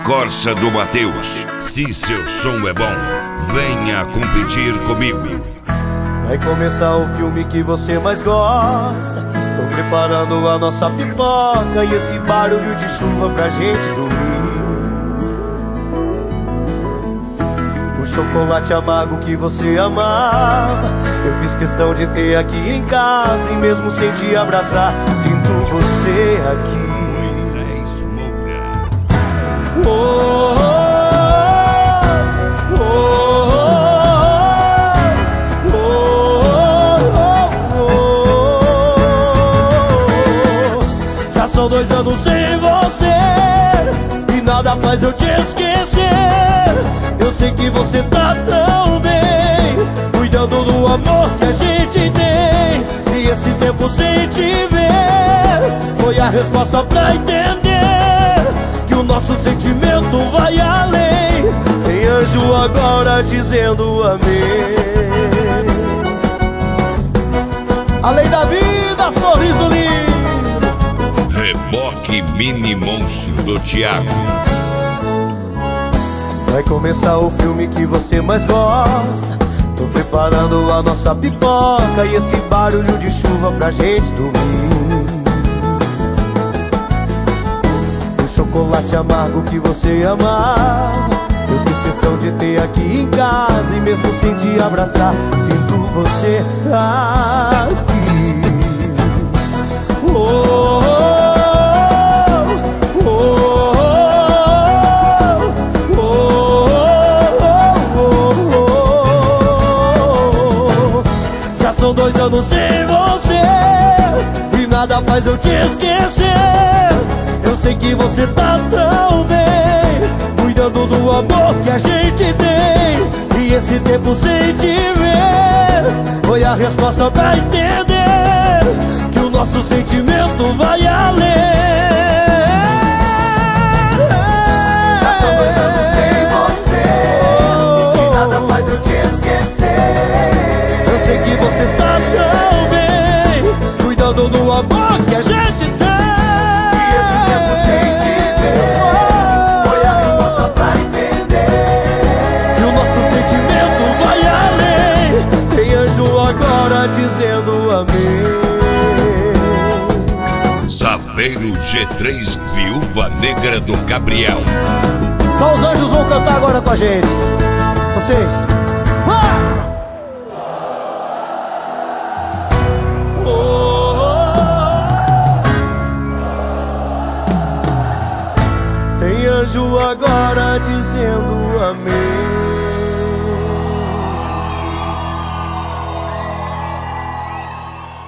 Corsa do Mateus. Se seu som é bom, venha competir comigo. Vai começar o filme que você mais gosta. Tô preparando a nossa pipoca e esse barulho de chuva pra gente dormir. O chocolate amargo que você amava, eu fiz questão de ter aqui em casa. E mesmo sem te abraçar, sinto você aqui. Moisés Moura. Oh, são 2 anos sem você e nada faz eu te esquecer. Eu sei que você tá tão bem, cuidando do amor que a gente tem. E esse tempo sem te ver foi a resposta pra entender que o nosso sentimento vai além. Tem anjo agora dizendo amém. A lei da vida, sorriso lindo. Reboque Mini Monstro do Thiago. Vai começar o filme que você mais gosta. Tô preparando a nossa pipoca e esse barulho de chuva pra gente dormir. O chocolate amargo que você amava, eu fiz questão de ter aqui em casa. E mesmo sem te abraçar, sinto você aqui. Oh, são 2 anos sem você e nada faz eu te esquecer. Eu sei que você tá tão bem, cuidando do amor que a gente tem. E esse tempo sem te ver foi a resposta pra entender que o nosso sentimento vai além. Já são 2 anos sem você e nada faz eu te esquecer. Eu sei que você tá tão bem, cuidando do amor que a gente tem. E esse tempo sem te ver foi a resposta pra entender que o nosso sentimento vai além. Tem anjo agora dizendo amém. Saveiro G3, Viúva Negra do Gabriel. Só os anjos vão cantar agora com a gente. Vocês, vai! Tem anjo agora dizendo amém.